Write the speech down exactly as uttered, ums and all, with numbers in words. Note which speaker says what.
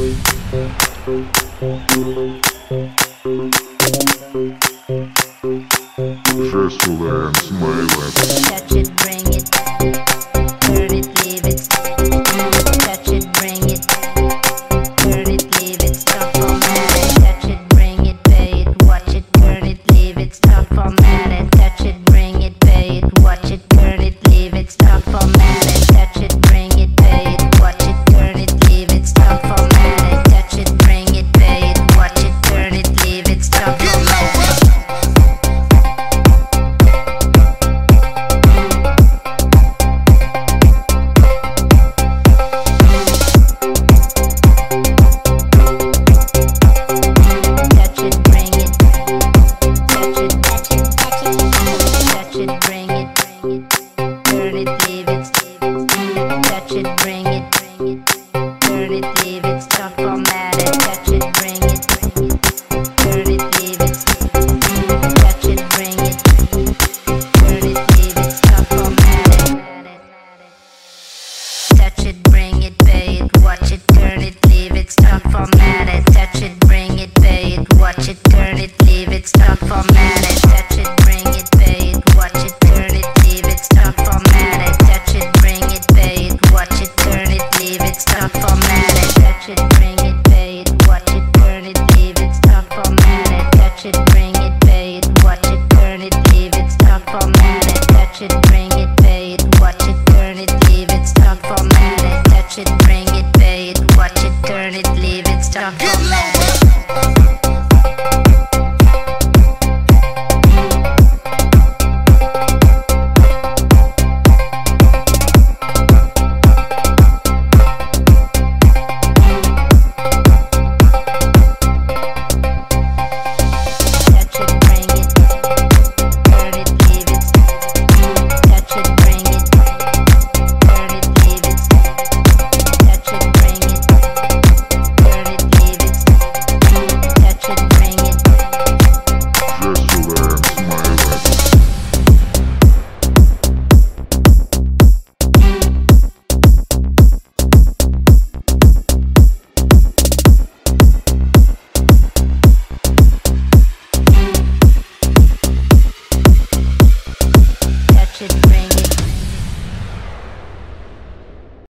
Speaker 1: Жестулы and smile.
Speaker 2: Touch it, bring it, turn it, leave it. Touch it, bring it, turn it, leave it. Stop formatted. Touch it, bring it, pay it, watch it, turn it, leave it. Stop formatted. Touch it, bring it, pay it, watch it, turn it, leave it. Stop formatted. Touch it, bring it, pay it, watch it, turn it, leave it. Stop formatted. Touch it, bring it, pay it, watch it, turn it, leave it. Stop formatted. Stop formatted. Touch it, bring it, pay it, watch it, turn it, leave it. Stop formatted. Touch it, bring it, pay it, watch it, turn it, leave it. Stop formatted. Touch it, bring it, pay it, watch it, turn it, leave it. Stop formatted. Touch it, bring it, pay it, watch it, turn it, leave it. Stop formatted. Touch it, bring it, pay it, watch it, turn it, leave it. Stop formatted. Touch it, bring it, pay it, watch it, turn it, leave it. Stop formatted. Touch it, bring it, pay it, watch it, turn it, leave it. Stop formatted.